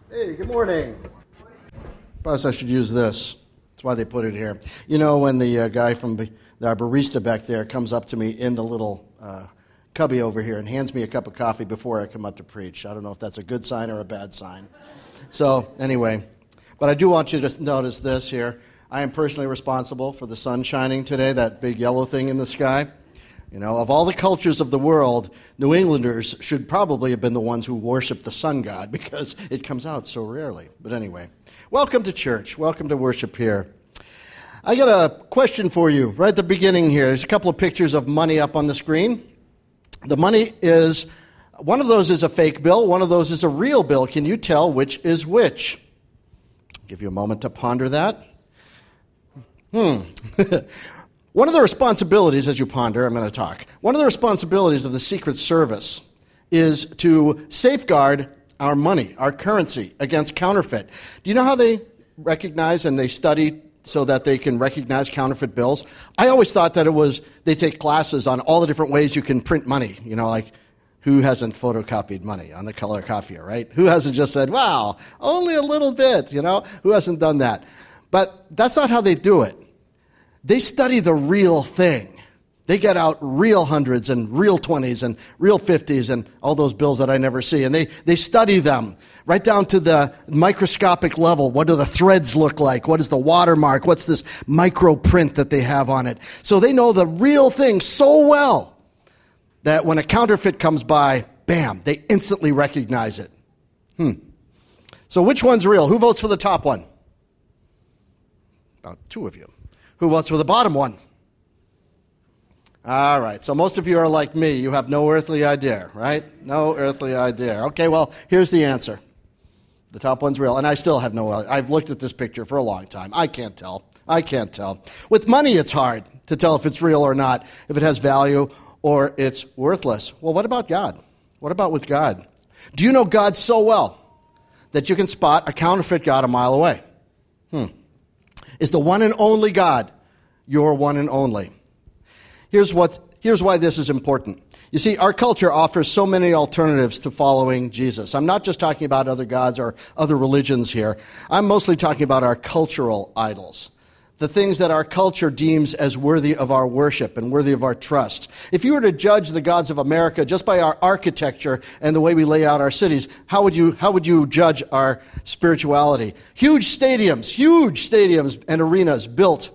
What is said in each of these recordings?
Hey, good morning. Perhaps I should use this. That's why they put it here. You know, when the guy from our barista back there comes up to me in the little cubby over here and hands me a cup of coffee before I come up to preach. I don't know if that's a good sign or a bad sign. So, anyway, but I do want you to notice this here. I am personally responsible for the sun shining today, that big yellow thing in the sky. You know, of all the cultures of the world, New Englanders should probably have been the ones who worship the sun god because it comes out so rarely. But anyway, welcome to church. Welcome to worship here. I got a question for you right at the beginning here. There's a couple of pictures of money up on the screen. The money is, one of those is a fake bill, one of those is a real bill. Can you tell which is which? I'll give you a moment to ponder that. One of the responsibilities, as you ponder, I'm going to talk, one of the responsibilities of the Secret Service is to safeguard our money, our currency, against counterfeit. Do you know how they recognize and they study so that they can recognize counterfeit bills? I always thought that it was, they take classes on all the different ways you can print money. You know, like, who hasn't photocopied money on the color copier, right? Who hasn't just said, wow, only a little bit, you know? Who hasn't done that? But that's not how they do it. They study the real thing. They get out real hundreds and real 20s and real 50s and all those bills that I never see. And they study them right down to the microscopic level. What do the threads look like? What is the watermark? What's this micro print that they have on it? So they know the real thing so well that when a counterfeit comes by, bam, they instantly recognize it. So which one's real? Who votes for the top one? About two of you. Who votes for the bottom one? All right, so most of you are like me. You have no earthly idea, right? No earthly idea. Okay, well, here's the answer. The top one's real, and I still have no idea. I've looked at this picture for a long time. I can't tell. With money, it's hard to tell if it's real or not, if it has value or it's worthless. Well, what about God? What about with God? Do you know God so well that you can spot a counterfeit God a mile away? Is the one and only God your one and only? Here's why this is important. You see, our culture offers so many alternatives to following Jesus. I'm not just talking about other gods or other religions here. I'm mostly talking about our cultural idols, the things that our culture deems as worthy of our worship and worthy of our trust. If you were to judge the gods of America just by our architecture and the way we lay out our cities, how would you judge our spirituality? Huge stadiums and arenas built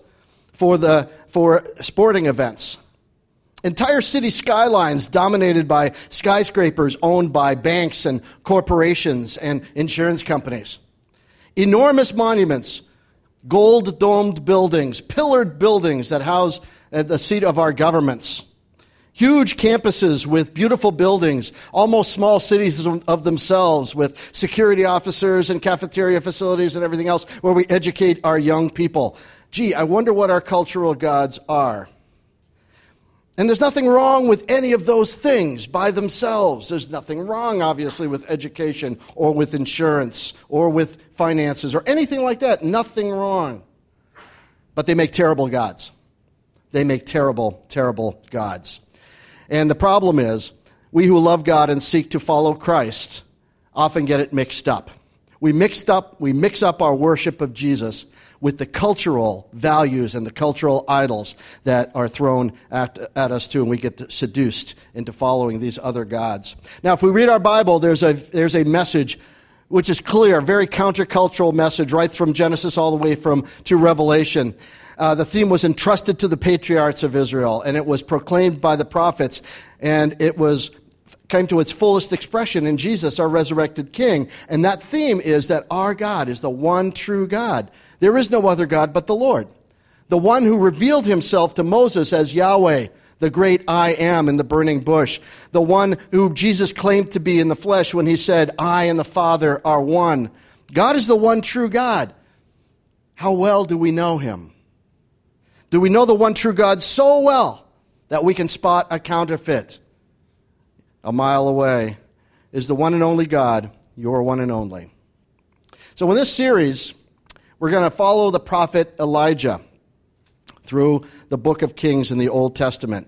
for sporting events. Entire city skylines dominated by skyscrapers owned by banks and corporations and insurance companies. Enormous monuments, gold-domed buildings, pillared buildings that house the seat of our governments. Huge campuses with beautiful buildings, almost small cities of themselves with security officers and cafeteria facilities and everything else where we educate our young people. Gee, I wonder what our cultural gods are. And there's nothing wrong with any of those things by themselves. There's nothing wrong, obviously, with education or with insurance or with finances or anything like that. Nothing wrong. But they make terrible gods. They make terrible, terrible gods. And the problem is, we who love God and seek to follow Christ often get it mixed up. We mix up our worship of Jesus with the cultural values and the cultural idols that are thrown at us too, and we get seduced into following these other gods. Now, if we read our Bible, there's a message which is clear, very countercultural message, right from Genesis all the way to Revelation. The theme was entrusted to the patriarchs of Israel, and it was proclaimed by the prophets, and it came to its fullest expression in Jesus, our resurrected King. And that theme is that our God is the one true God. There is no other God but the Lord. The one who revealed himself to Moses as Yahweh, the great I am in the burning bush. The one who Jesus claimed to be in the flesh when he said, I and the Father are one. God is the one true God. How well do we know him? Do we know the one true God so well that we can spot a counterfeit a mile away? Is the one and only God your one and only? So in this series, we're going to follow the prophet Elijah through the book of Kings in the Old Testament.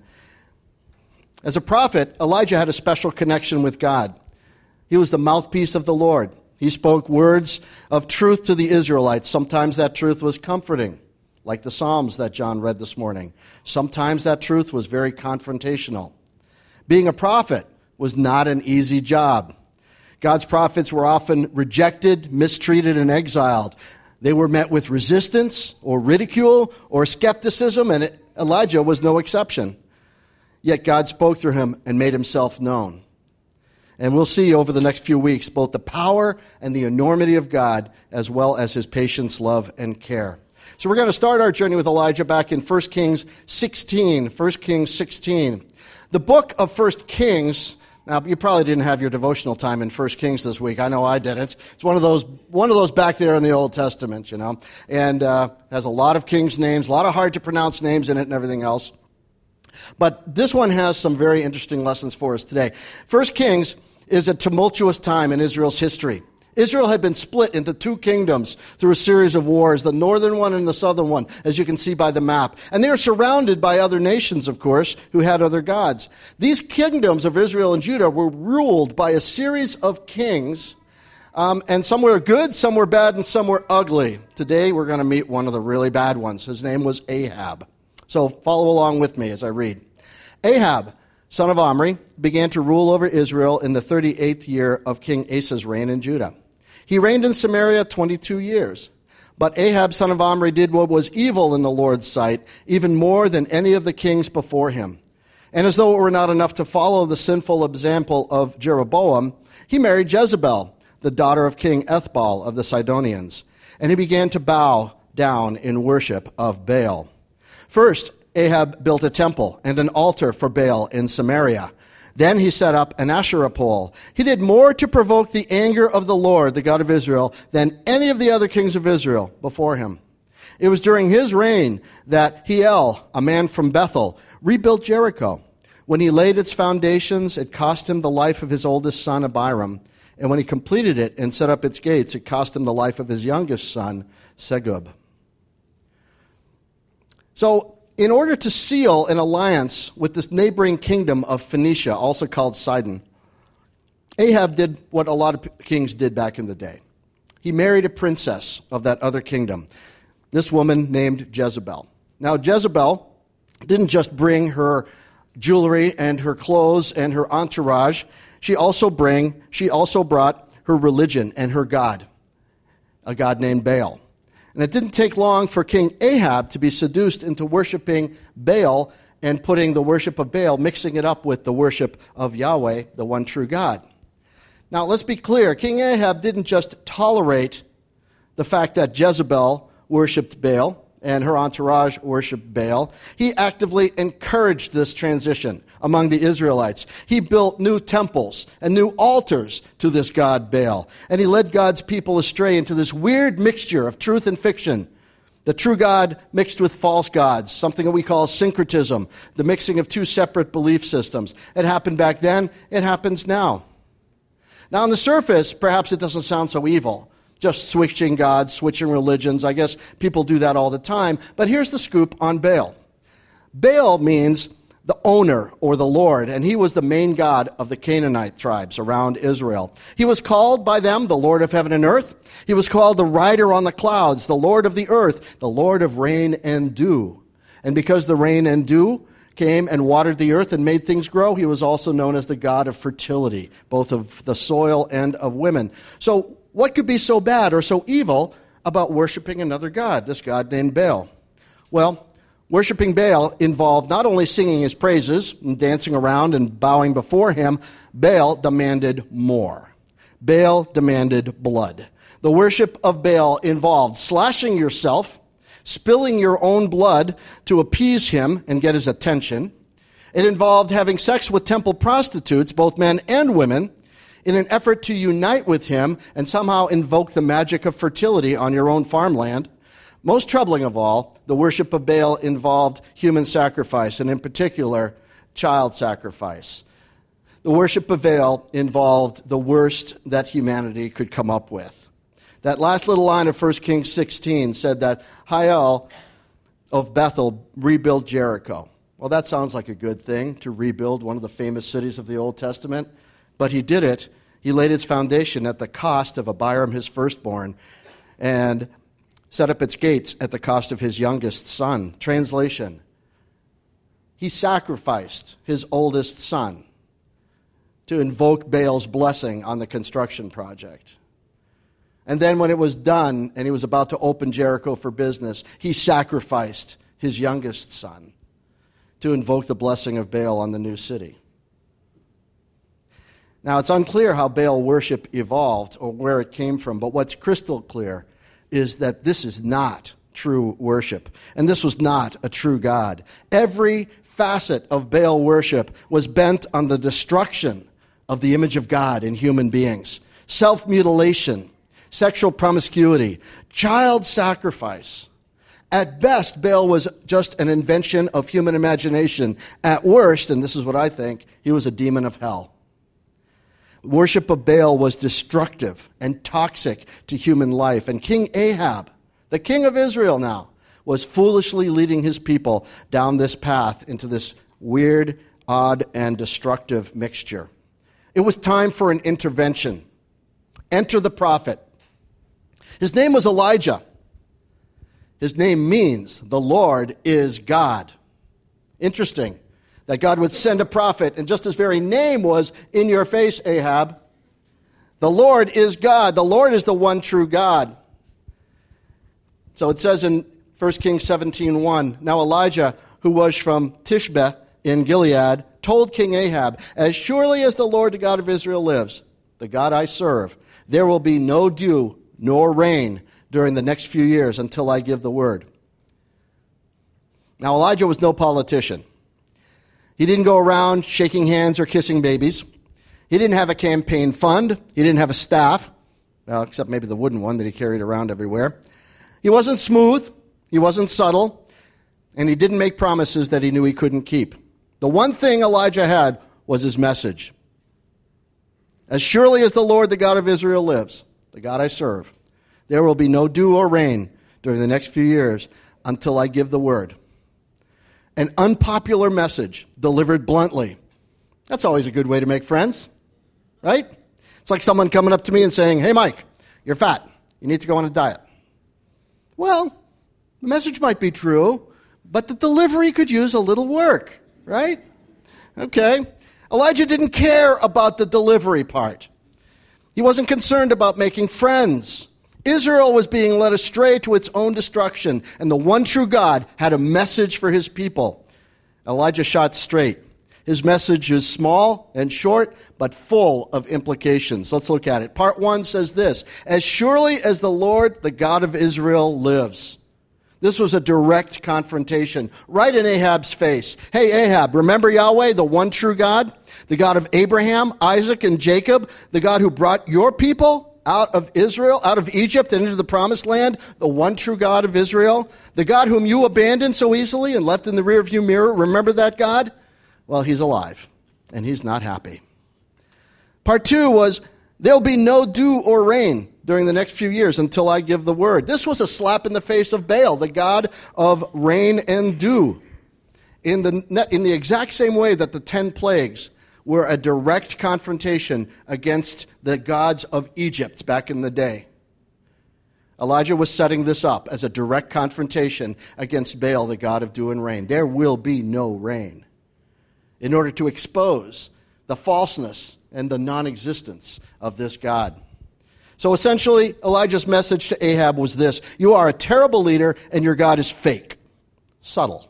As a prophet, Elijah had a special connection with God. He was the mouthpiece of the Lord. He spoke words of truth to the Israelites. Sometimes that truth was comforting, like the Psalms that John read this morning. Sometimes that truth was very confrontational. Being a prophet was not an easy job. God's prophets were often rejected, mistreated, and exiled. They were met with resistance or ridicule or skepticism, and Elijah was no exception. Yet God spoke through him and made himself known. And we'll see over the next few weeks both the power and the enormity of God, as well as his patience, love, and care. So we're going to start our journey with Elijah back in 1 Kings 16. 1 Kings 16. The book of 1 Kings, now you probably didn't have your devotional time in 1 Kings this week. I know I didn't. It's one of those back there in the Old Testament, and has a lot of kings' names, a lot of hard to pronounce names in it and everything else. But this one has some very interesting lessons for us today. 1 Kings is a tumultuous time in Israel's history. Israel had been split into two kingdoms through a series of wars, the northern one and the southern one, as you can see by the map. And they were surrounded by other nations, of course, who had other gods. These kingdoms of Israel and Judah were ruled by a series of kings, and some were good, some were bad, and some were ugly. Today we're going to meet one of the really bad ones. His name was Ahab. So follow along with me as I read. Ahab, son of Omri, began to rule over Israel in the 38th year of King Asa's reign in Judah. He reigned in Samaria 22 years. But Ahab, son of Omri, did what was evil in the Lord's sight, even more than any of the kings before him. And as though it were not enough to follow the sinful example of Jeroboam, he married Jezebel, the daughter of King Ethbaal of the Sidonians. And he began to bow down in worship of Baal. First, Ahab built a temple and an altar for Baal in Samaria. Then he set up an Asherah pole. He did more to provoke the anger of the Lord, the God of Israel, than any of the other kings of Israel before him. It was during his reign that Hiel, a man from Bethel, rebuilt Jericho. When he laid its foundations, it cost him the life of his oldest son, Abiram. And when he completed it and set up its gates, it cost him the life of his youngest son, Segub. So, in order to seal an alliance with this neighboring kingdom of Phoenicia, also called Sidon, Ahab did what a lot of kings did back in the day. He married a princess of that other kingdom, this woman named Jezebel. Now, Jezebel didn't just bring her jewelry and her clothes and her entourage. She also brought her religion and her god, a god named Baal. And it didn't take long for King Ahab to be seduced into worshiping Baal and putting the worship of Baal, mixing it up with the worship of Yahweh, the one true God. Now, let's be clear. King Ahab didn't just tolerate the fact that Jezebel worshipped Baal and her entourage worshipped Baal. He actively encouraged this transition among the Israelites. He built new temples and new altars to this god Baal. And he led God's people astray into this weird mixture of truth and fiction. The true God mixed with false gods, something that we call syncretism, the mixing of two separate belief systems. It happened back then, it happens now. Now on the surface, perhaps it doesn't sound so evil. Just switching gods, switching religions. I guess people do that all the time. But here's the scoop on Baal. Baal means the owner or the Lord, and he was the main god of the Canaanite tribes around Israel. He was called by them the Lord of heaven and earth. He was called the rider on the clouds, the Lord of the earth, the Lord of rain and dew. And because the rain and dew came and watered the earth and made things grow, he was also known as the god of fertility, both of the soil and of women. So what could be so bad or so evil about worshiping another god, this god named Baal? Well, worshiping Baal involved not only singing his praises and dancing around and bowing before him, Baal demanded more. Baal demanded blood. The worship of Baal involved slashing yourself, spilling your own blood to appease him and get his attention. It involved having sex with temple prostitutes, both men and women, in an effort to unite with him and somehow invoke the magic of fertility on your own farmland. Most troubling of all, the worship of Baal involved human sacrifice, and in particular, child sacrifice. The worship of Baal involved the worst that humanity could come up with. That last little line of 1 Kings 16 said that Hiel of Bethel rebuilt Jericho. Well, that sounds like a good thing, to rebuild one of the famous cities of the Old Testament. But he did it He laid its foundation at the cost of Abiram, his firstborn, and set up its gates at the cost of his youngest son. Translation: he sacrificed his oldest son to invoke Baal's blessing on the construction project. And then when it was done and he was about to open Jericho for business, he sacrificed his youngest son to invoke the blessing of Baal on the new city. Now, it's unclear how Baal worship evolved or where it came from, but what's crystal clear is that this is not true worship, and this was not a true God. Every facet of Baal worship was bent on the destruction of the image of God in human beings. Self-mutilation, sexual promiscuity, child sacrifice. At best, Baal was just an invention of human imagination. At worst, and this is what I think, he was a demon of hell. Worship of Baal was destructive and toxic to human life. And King Ahab, the king of Israel now, was foolishly leading his people down this path into this weird, odd, and destructive mixture. It was time for an intervention. Enter the prophet. His name was Elijah. His name means the Lord is God. Interesting that God would send a prophet, and just his very name was in your face, Ahab. The Lord is God. The Lord is the one true God. So it says in 1 Kings 17:1, now Elijah, who was from Tishbe in Gilead, told King Ahab, as surely as the Lord, the God of Israel lives, the God I serve, there will be no dew nor rain during the next few years until I give the word. Now Elijah was no politician. He didn't go around shaking hands or kissing babies. He didn't have a campaign fund. He didn't have a staff, well, except maybe the wooden one that he carried around everywhere. He wasn't smooth. He wasn't subtle. And he didn't make promises that he knew he couldn't keep. The one thing Elijah had was his message. As surely as the Lord, the God of Israel lives, the God I serve, there will be no dew or rain during the next few years until I give the word. An unpopular message delivered bluntly. That's always a good way to make friends, right? It's like someone coming up to me and saying, hey, Mike, you're fat. You need to go on a diet. Well, the message might be true, but the delivery could use a little work, right? Okay. Elijah didn't care about the delivery part. He wasn't concerned about making friends. Israel was being led astray to its own destruction, and the one true God had a message for his people. Elijah shot straight. His message is small and short, but full of implications. Let's look at it. Part 1 says this, as surely as the Lord, the God of Israel, lives. This was a direct confrontation, right in Ahab's face. Hey, Ahab, remember Yahweh, the one true God? The God of Abraham, Isaac, and Jacob? The God who brought your people out of Israel, out of Egypt, and into the promised land? The one true God of Israel? The God whom you abandoned so easily and left in the rearview mirror? Remember that God? Well, he's alive, and he's not happy. Part 2 was, there'll be no dew or rain during the next few years until I give the word. This was a slap in the face of Baal, the god of rain and dew, in the exact same way that the 10 plagues were a direct confrontation against the gods of Egypt back in the day. Elijah was setting this up as a direct confrontation against Baal, the god of dew and rain. There will be no rain, in order to expose the falseness and the non-existence of this God. So essentially, Elijah's message to Ahab was this: you are a terrible leader and your God is fake. Subtle.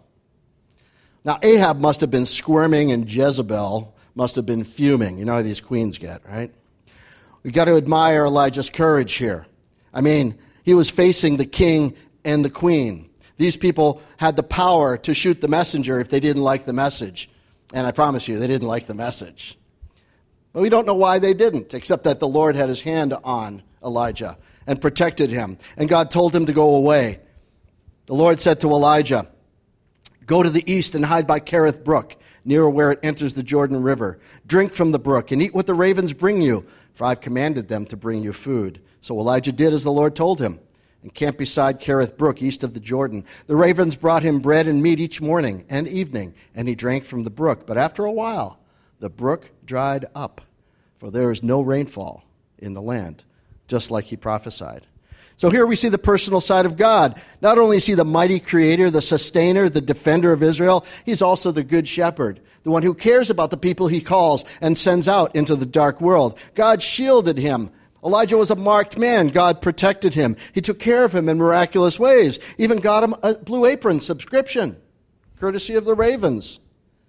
Now, Ahab must have been squirming and Jezebel must have been fuming. You know how these queens get, right? We've got to admire Elijah's courage here. I mean, he was facing the king and the queen. These people had the power to shoot the messenger if they didn't like the message. And I promise you, they didn't like the message. But we don't know why they didn't, except that the Lord had his hand on Elijah and protected him. And God told him to go away. The Lord said to Elijah, go to the east and hide by Kerith Brook, near where it enters the Jordan River. Drink from the brook and eat what the ravens bring you, for I've commanded them to bring you food. So Elijah did as the Lord told him, and camped beside Kerith Brook, east of the Jordan. The ravens brought him bread and meat each morning and evening, and he drank from the brook. But after a while, the brook dried up, for there is no rainfall in the land, just like he prophesied. So here we see the personal side of God. Not only is he the mighty creator, the sustainer, the defender of Israel, he's also the good shepherd, the one who cares about the people he calls and sends out into the dark world. God shielded him. Elijah was a marked man. God protected him. He took care of him in miraculous ways. Even got him a Blue Apron subscription, courtesy of the ravens.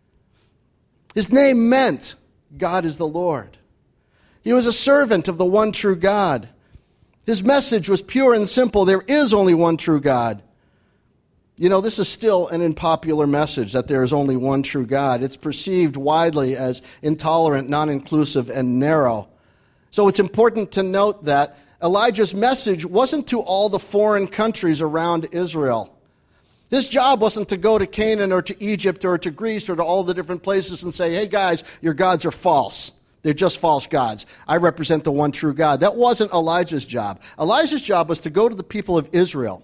His name meant God is the Lord. He was a servant of the one true God. His message was pure and simple. There is only one true God. You know, this is still an unpopular message that there is only one true God. It's perceived widely as intolerant, non-inclusive, and narrow. So it's important to note that Elijah's message wasn't to all the foreign countries around Israel. His job wasn't to go to Canaan or to Egypt or to Greece or to all the different places and say, hey guys, your gods are false. They're just false gods. I represent the one true God. That wasn't Elijah's job. Elijah's job was to go to the people of Israel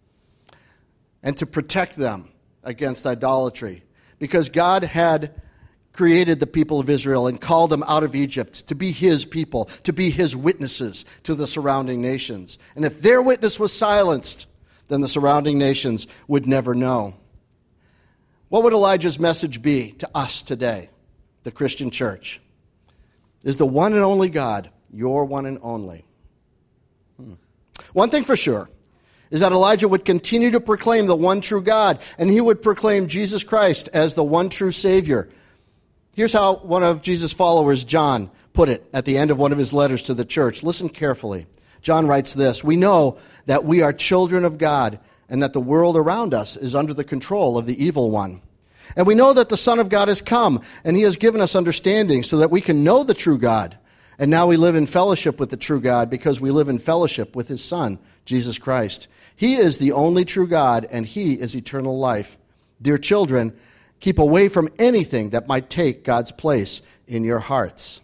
and to protect them against idolatry, because God had created the people of Israel and called them out of Egypt to be his people, to be his witnesses to the surrounding nations. And if their witness was silenced, then the surrounding nations would never know. What would Elijah's message be to us today, the Christian church? Is the one and only God your one and only? One thing for sure is that Elijah would continue to proclaim the one true God, and he would proclaim Jesus Christ as the one true Savior. Here's how one of Jesus' followers, John, put it at the end of one of his letters to the church. Listen carefully. John writes this: "We know that we are children of God, and that the world around us is under the control of the evil one. And we know that the Son of God has come, and he has given us understanding so that we can know the true God. And now we live in fellowship with the true God because we live in fellowship with his Son, Jesus Christ. He is the only true God, and he is eternal life. Dear children, keep away from anything that might take God's place in your hearts."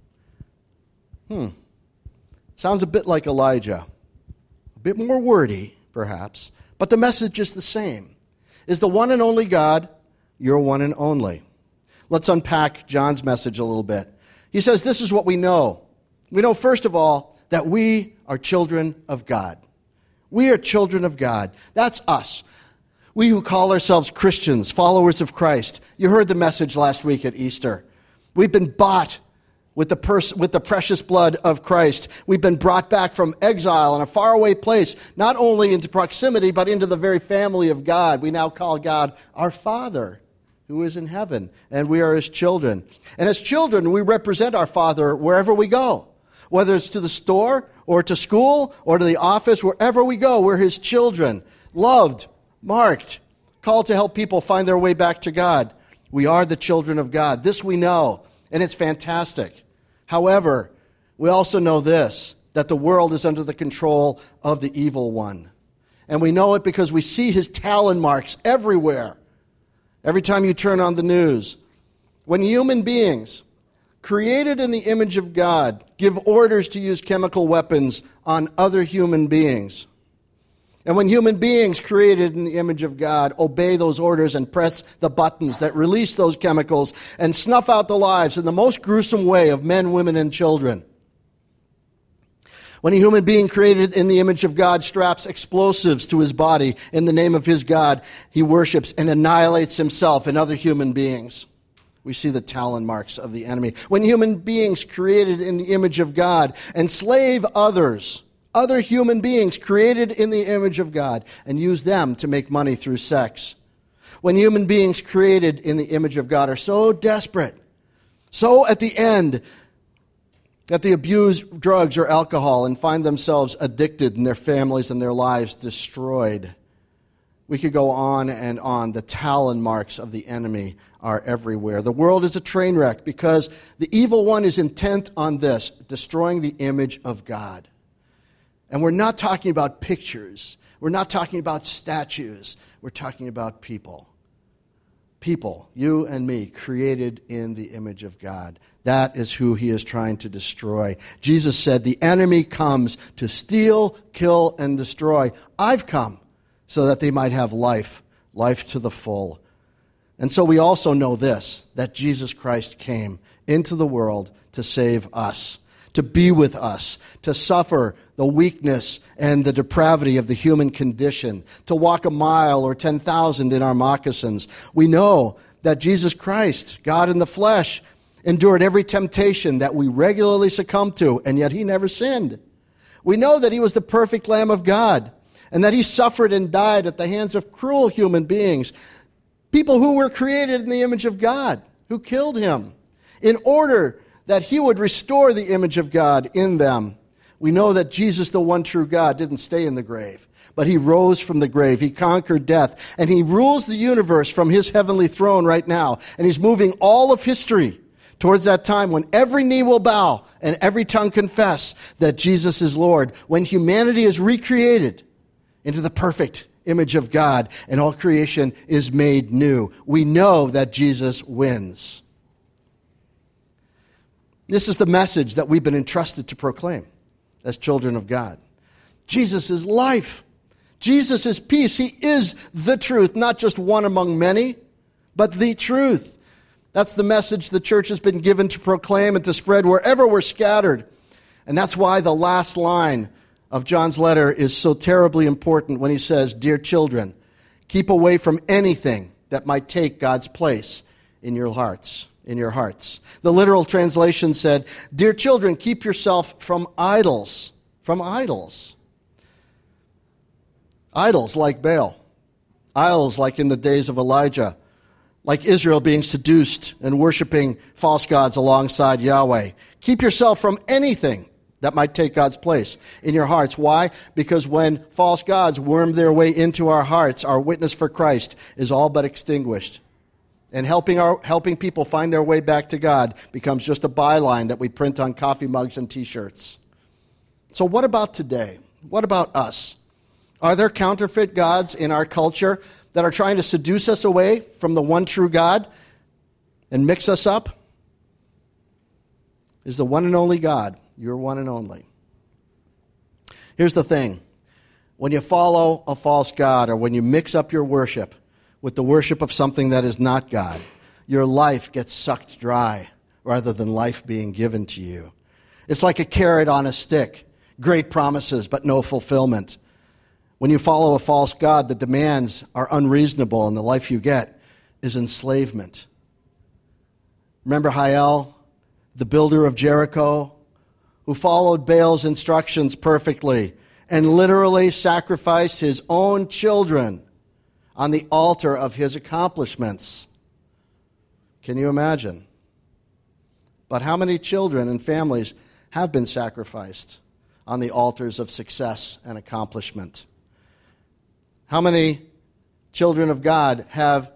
Sounds a bit like Elijah. A bit more wordy, perhaps, but the message is the same. Is the one and only God your one and only? Let's unpack John's message a little bit. He says this is what we know. We know, first of all, that we are children of God. We are children of God. That's us. We who call ourselves Christians, followers of Christ. You heard the message last week at Easter. We've been bought with the precious blood of Christ. We've been brought back from exile in a faraway place, not only into proximity, but into the very family of God. We now call God our Father, who is in heaven, and we are his children. And as children, we represent our Father wherever we go, whether it's to the store or to school or to the office. Wherever we go, we're his children, loved, marked, called to help people find their way back to God. We are the children of God. This we know, and it's fantastic. However, we also know this, that the world is under the control of the evil one. And we know it because we see his talon marks everywhere. Every time you turn on the news. When human beings, created in the image of God, give orders to use chemical weapons on other human beings, and when human beings created in the image of God obey those orders and press the buttons that release those chemicals and snuff out the lives in the most gruesome way of men, women, and children. When a human being created in the image of God straps explosives to his body in the name of his God he worships and annihilates himself and other human beings. We see the talon marks of the enemy. When human beings created in the image of God enslave others, other human beings created in the image of God, and use them to make money through sex. When human beings created in the image of God are so desperate, so at the end, that they abuse drugs or alcohol and find themselves addicted and their families and their lives destroyed. We could go on and on. The talon marks of the enemy are everywhere. The world is a train wreck because the evil one is intent on this, destroying the image of God. And we're not talking about pictures. We're not talking about statues. We're talking about people. People, you and me, created in the image of God. That is who he is trying to destroy. Jesus said, the enemy comes to steal, kill, and destroy. I've come so that they might have life, life to the full. And so we also know this, that Jesus Christ came into the world to save us, to be with us, to suffer the weakness and the depravity of the human condition, to walk a mile or 10,000 in our moccasins. We know that Jesus Christ, God in the flesh, endured every temptation that we regularly succumb to, and yet he never sinned. We know that he was the perfect Lamb of God, and that he suffered and died at the hands of cruel human beings, people who were created in the image of God, who killed him, in order that he would restore the image of God in them. We know that Jesus, the one true God, didn't stay in the grave, but he rose from the grave. He conquered death, and he rules the universe from his heavenly throne right now, and he's moving all of history towards that time when every knee will bow and every tongue confess that Jesus is Lord, when humanity is recreated into the perfect image of God and all creation is made new. We know that Jesus wins. This is the message that we've been entrusted to proclaim as children of God. Jesus is life. Jesus is peace. He is the truth, not just one among many, but the truth. That's the message the church has been given to proclaim and to spread wherever we're scattered. And that's why the last line of John's letter is so terribly important when he says, "Dear children, keep away from anything that might take God's place in your hearts." The literal translation said, "Dear children, keep yourself from idols." From idols. Idols like Baal. Idols like in the days of Elijah. Like Israel being seduced and worshiping false gods alongside Yahweh. Keep yourself from anything that might take God's place in your hearts. Why? Because when false gods worm their way into our hearts, our witness for Christ is all but extinguished. And helping people find their way back to God becomes just a byline that we print on coffee mugs and T-shirts. So what about today? What about us? Are there counterfeit gods in our culture that are trying to seduce us away from the one true God and mix us up? Is the one and only God your one and only? Here's the thing. When you follow a false god or when you mix up your worship with the worship of something that is not God, your life gets sucked dry rather than life being given to you. It's like a carrot on a stick. Great promises, but no fulfillment. When you follow a false god, the demands are unreasonable, and the life you get is enslavement. Remember Hiel, the builder of Jericho, who followed Baal's instructions perfectly and literally sacrificed his own children on the altar of his accomplishments. Can you imagine? But how many children and families have been sacrificed on the altars of success and accomplishment? How many children of God have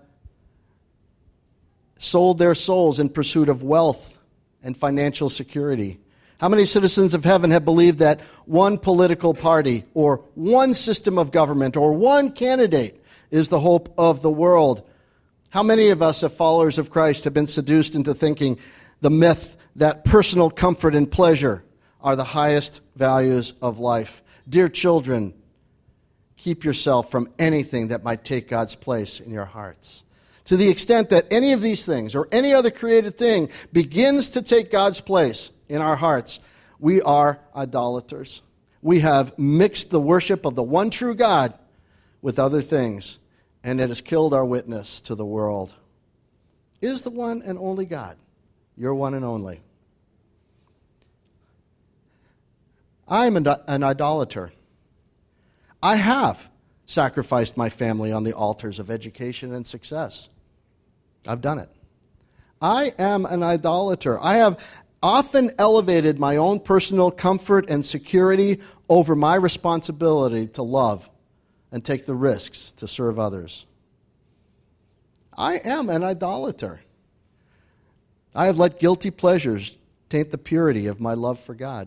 sold their souls in pursuit of wealth and financial security? How many citizens of heaven have believed that one political party or one system of government or one candidate is the hope of the world? How many of us, as followers of Christ, have been seduced into thinking the myth that personal comfort and pleasure are the highest values of life? Dear children, keep yourself from anything that might take God's place in your hearts. To the extent that any of these things or any other created thing begins to take God's place in our hearts, we are idolaters. We have mixed the worship of the one true God with other things, and it has killed our witness to the world. Is the one and only God your one and only? I'm an idolater. I have sacrificed my family on the altars of education and success. I've done it. I am an idolater. I have often elevated my own personal comfort and security over my responsibility to love and take the risks to serve others. I am an idolater. I have let guilty pleasures taint the purity of my love for God.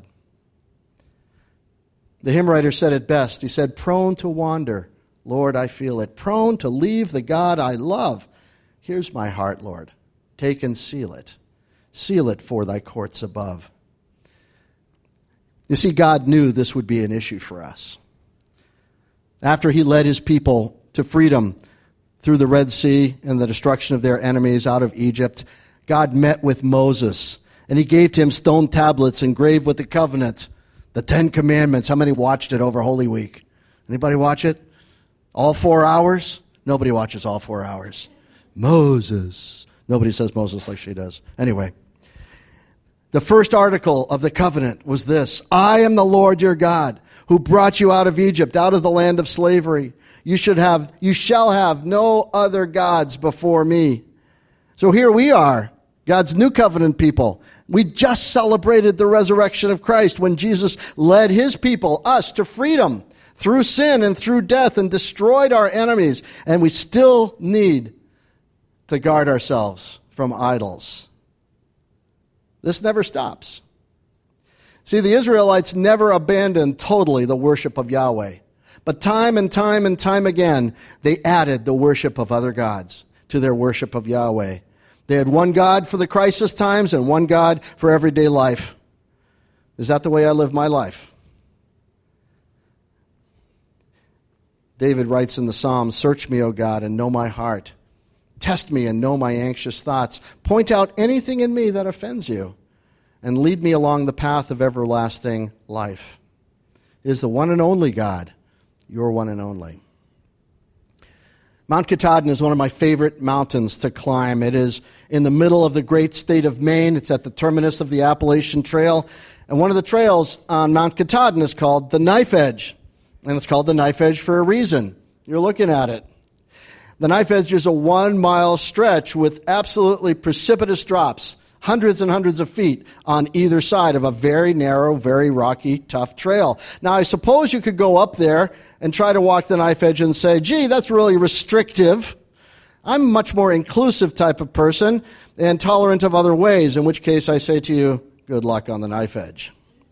The hymn writer said it best. He said, "Prone to wander, Lord, I feel it. Prone to leave the God I love. Here's my heart, Lord. Take and seal it. Seal it for thy courts above." You see, God knew this would be an issue for us. After he led his people to freedom through the Red Sea and the destruction of their enemies out of Egypt, God met with Moses, and he gave to him stone tablets engraved with the covenant, the 10 Commandments. How many watched it over Holy Week? Anybody watch it? All 4 hours? Nobody watches all 4 hours. Moses. Nobody says Moses like she does. Anyway, the first article of the covenant was this: I am the Lord your God, who brought you out of Egypt, out of the land of slavery. You shall have no other gods before me. So here we are, God's new covenant people. We just celebrated the resurrection of Christ when Jesus led his people, us, to freedom through sin and through death and destroyed our enemies. And we still need to guard ourselves from idols. This never stops. See, the Israelites never abandoned totally the worship of Yahweh. But time and time and time again, they added the worship of other gods to their worship of Yahweh. They had one God for the crisis times and one God for everyday life. Is that the way I live my life? David writes in the Psalms, search me, O God, and know my heart. Test me and know my anxious thoughts. Point out anything in me that offends you, and lead me along the path of everlasting life. It is the one and only God, your one and only. Mount Katahdin is one of my favorite mountains to climb. It is in the middle of the great state of Maine. It's at the terminus of the Appalachian Trail. And one of the trails on Mount Katahdin is called the Knife Edge. And it's called the Knife Edge for a reason. You're looking at it. The Knife Edge is a 1-mile stretch with absolutely precipitous drops, hundreds and hundreds of feet on either side of a very narrow, very rocky, tough trail. Now, I suppose you could go up there and try to walk the Knife Edge and say, gee, that's really restrictive. I'm a much more inclusive type of person and tolerant of other ways, in which case I say to you, good luck on the Knife Edge.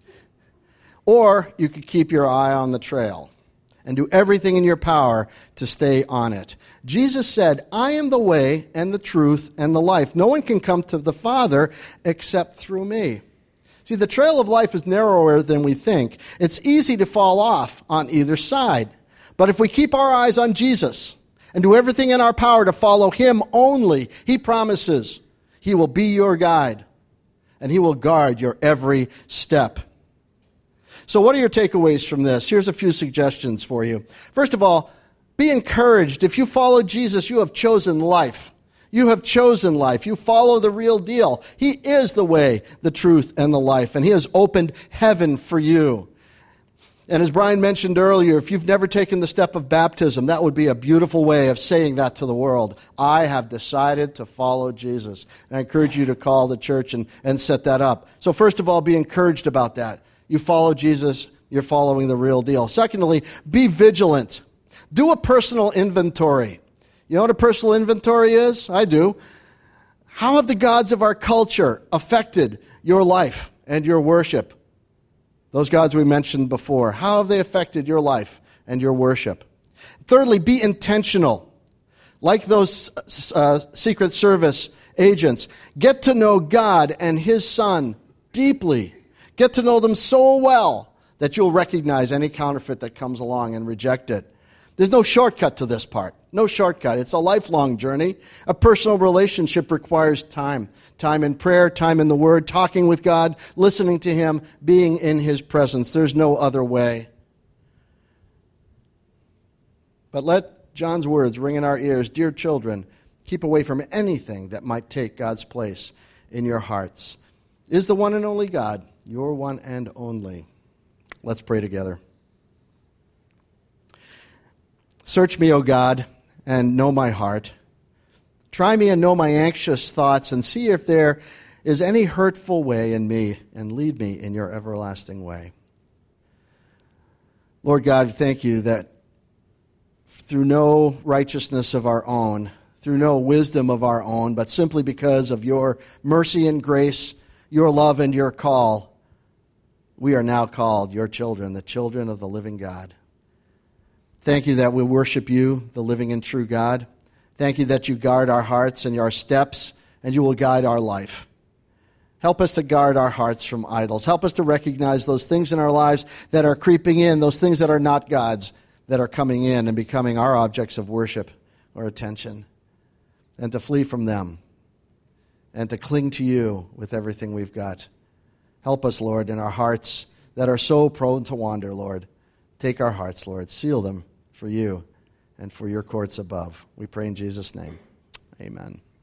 Or you could keep your eye on the trail and do everything in your power to stay on it. Jesus said, I am the way and the truth and the life. No one can come to the Father except through me. See, the trail of life is narrower than we think. It's easy to fall off on either side. But if we keep our eyes on Jesus and do everything in our power to follow him only, he promises he will be your guide and he will guard your every step. So what are your takeaways from this? Here's a few suggestions for you. First of all, be encouraged. If you follow Jesus, you have chosen life. You have chosen life. You follow the real deal. He is the way, the truth, and the life, and he has opened heaven for you. And as Brian mentioned earlier, if you've never taken the step of baptism, that would be a beautiful way of saying that to the world. I have decided to follow Jesus. And I encourage you to call the church and set that up. So first of all, be encouraged about that. You follow Jesus, you're following the real deal. Secondly, be vigilant. Do a personal inventory. You know what a personal inventory is? I do. How have the gods of our culture affected your life and your worship? Those gods we mentioned before. How have they affected your life and your worship? Thirdly, be intentional. Like those Secret Service agents, get to know God and his Son deeply. Get to know them so well that you'll recognize any counterfeit that comes along and reject it. There's no shortcut to this part. No shortcut. It's a lifelong journey. A personal relationship requires time. Time in prayer, time in the Word, talking with God, listening to him, being in his presence. There's no other way. But let John's words ring in our ears. Dear children, keep away from anything that might take God's place in your hearts. Is the one and only God your one and only? Let's pray together. Search me, O God, and know my heart. Try me and know my anxious thoughts, and see if there is any hurtful way in me, and lead me in your everlasting way. Lord God, thank you that through no righteousness of our own, through no wisdom of our own, but simply because of your mercy and grace, your love and your call, we are now called your children, the children of the living God. Thank you that we worship you, the living and true God. Thank you that you guard our hearts and our steps, and you will guide our life. Help us to guard our hearts from idols. Help us to recognize those things in our lives that are creeping in, those things that are not God's, that are coming in and becoming our objects of worship or attention, and to flee from them and to cling to you with everything we've got. Help us, Lord, in our hearts that are so prone to wander, Lord. Take our hearts, Lord. Seal them for you and for your courts above. We pray in Jesus' name. Amen.